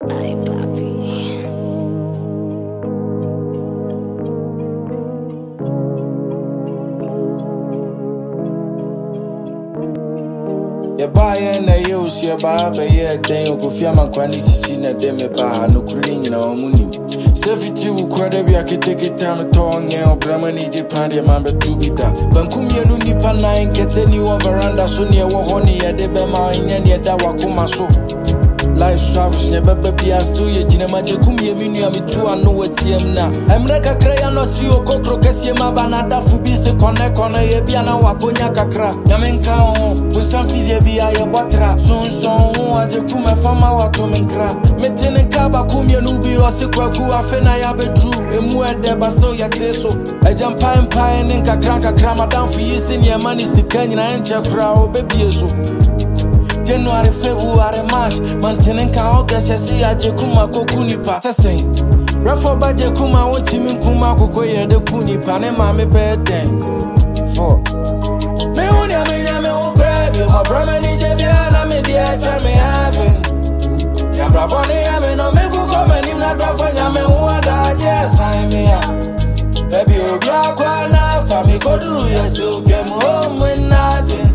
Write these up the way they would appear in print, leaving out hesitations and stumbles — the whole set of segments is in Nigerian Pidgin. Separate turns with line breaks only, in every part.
Ay, papi.
Ya buy na use ya ba ya den go fia man kwani sisi na dem ba no kuri nyina omuni safety wo kwada bi aketeke tan to onye obrama ni Japan ya man be tubita bankum yenu nipa na nkete ni wo veranda so ne wo ho ne ya de be ma nya ne da wakoma so life service ne bebe bia sto ye jinema je kum ye minu ya mitu anu watiem na emre kakra ya no si okokro kasie ma banada fu bi se kone ye bia na wakonya kakra nyamenka ho busan fidie bia ye botra sonson ho aje kum afama wato menkra metene kaba kum ye nu bi o se kwaku afe na ya bedru emu ede basto ya teso ejampa empire ne kakra madam fu yi se ne mani sikanya na enche kra obebie so January, February, March, mantenen ka August, yesi aje kuma kokunipa. Sasay, Rafa baje kuma wonti min kuma kokoye de kunipa ne mame beden. For me unya me o grab you, my brother ni je bia na me dia try me happen. Ya brabo ni ya me no me ku come ni na ta fanya me wada je sign me ya. Baby o bia kwa na fa me go do yes to get home when nothing.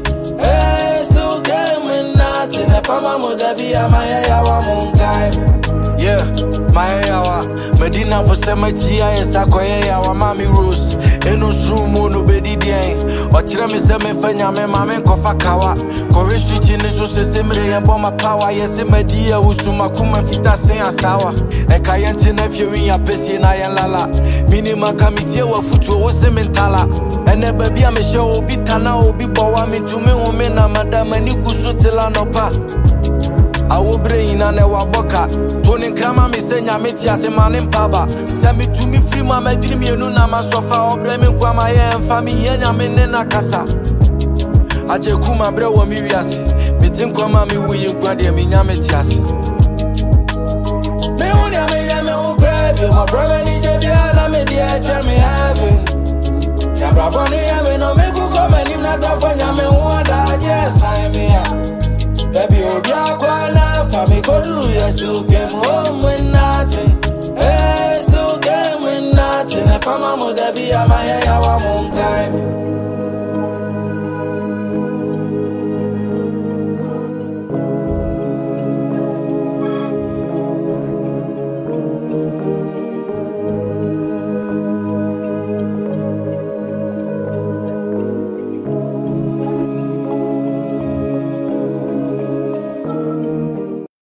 Yeah, my yawa Medina for sema chia yesa koye yawa mami rose eno room no bedi dien ochire me se me fanya me mame kofa kawa kore switch ni so se semre ya bomb power yese media usuma kuma fita sen asawa e kayente na fiewin ya pesi na yan lala minima kamitie wa futu wo se mentala ene baby am she obi tana obi bowa me tumi ho me na madama ni kusutela no pa awo brain na ne waboka toni krama me senya meti ase mane mpaba se me tumi free ma madiri mienu na masofa obre me kwa ma ye mfa me yenya me ne na kasa aje kuma bre wo mi wiase metin kwa ma me wuyi kwa de me nya meti ase me unya me ya me o grab you my brother ni je bia na me dia try me having ya brabo ni ya me no me ku come ni na ta fanya me wada je sign me ya. Baby, oh, yeah, me go do yes, still came home with nothing. Hey, still came with nothing. If I'm a mother, be a my, I want time.